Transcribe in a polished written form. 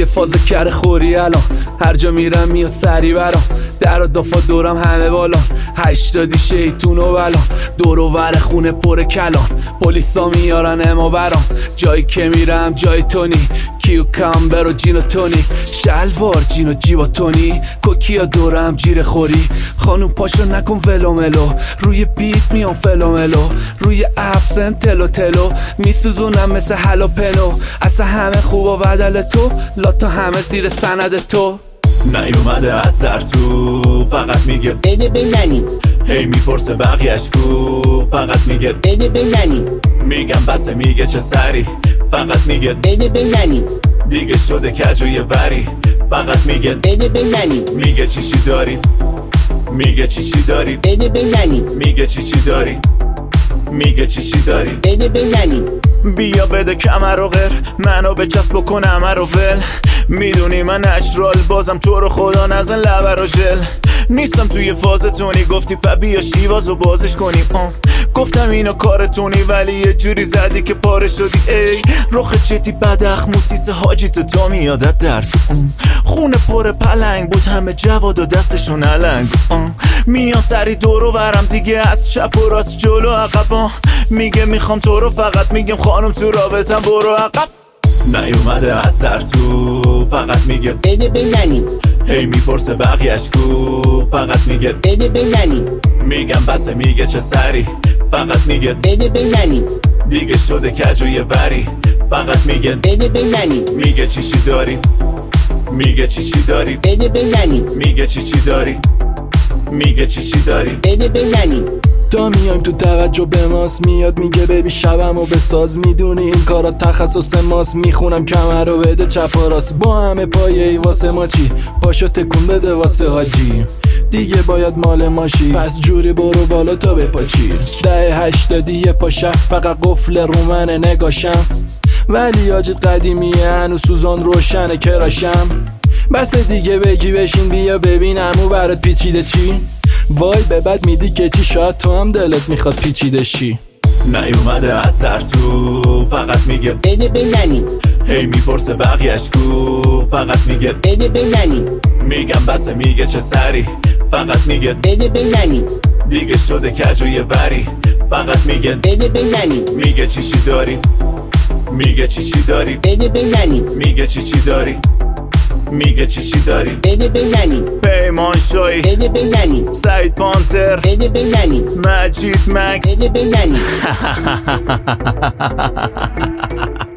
توی فاز کره خوری الان، هر جا میرم میاد سری برام، در و دافا دورم همه بالان، 80 شیطون و بلان، دور و ور خونه پر کلان، پلیسا میارن اما برام، جایی که میرم جای تونی، کیوکامبر و جین و تونیک، شلوار جین و جیبا تونی، کوکیا دورم جیره خوری، خانوم پاشو نکن ولوملو، روی بیت میام فلوملو، روی ابسن تلو تلو، میسوزونم مثل هلاپنو، اصلا همه خوب و بدل تو، لاتا همه زیر سند تو. نیومده از سر تو، فقط میگه بده بزنی، هی میپرسه بقیهش کو، فقط میگه بده بزنی، میگم بسه، میگه چه سری، فقط میگه بده بزنی، دیگه شده کج و یه وری، فقط میگه بده بزنی، میگه چی داری، میگه چی داری، بده بزنی، میگه چی داری، میگه چی داری، بده بزنی، بیا بده کمر و غیر، منو بچسب بکن همه رو ول، میدونی من نچرال، بازم تو رو خدا نزن لبر و ژل، نیستم توی فاز تونی، گفتی بیا شیوازو بازش کنیم، گفتم اینو کارتونی، ولی یه جوری زدی که پاره شدی، ای رخ چتی بدخ موسیس حاجی تا میادت در تو، خونه پر پلنگ بود، همه جواد و دستشون علنگ، میان سری دور و برم دیگه، از چپ و راست جلو عقب، میگه میخوام تو رو، فقط میگم خانم تو رابطم برو عقب. نیومده از سر تو، فقط میگه بده بزنی، هی میپرسه بقیهش کو، فقط میگه بده بزنی، میگم بسه، میگه چه سری، فقط میگه بده بزنی، دیگه شده کج و یه وری، فقط میگه بده بزنی، میگه چی داری، میگه چی داری، بده بزنی، میگه چی داری، میگه چی داری، بده بزنی. تا میایم تو توجه به ماست، میاد میگه ببی شبم و بساز، میدونی این کارا تخصص ماست، میخونم کمر رو بده چپ و راست، با همه پایه‌ای واسه ما چی، پاشو تکون بده واسه حاجی، دیگه باید مال ماشی، پس جوری برو بالا تا بپاچی، 80 یه پاشه فقط قفل رومنه نگاشم، ولی آج قدیمیه هنو سوزان روشنه کراشم، بس دیگه بگی بشین بیا ببینم او برات پیچیده چی، وای به بد میدی که چی، شاید تو هم دلت میخواد پیچیده شی. نیومده از سر تو، فقط میگه بده بزنی، هی میپرسه بقیهش کو، فقط میگه بده بزنی، میگم بسه، میگه چه سری، فقط میگه بده بزنی، دیگه شده کج و یه وری، فقط میگه بده بزنی، میگه چی داری، میگه چی داری، بده بزنی، میگه چی داری، میگه چی داری، بده بزنی، پیمان شایی، بده بزنی، سعید پانتر، بده بزنی، مجید مکس، بده بزنی.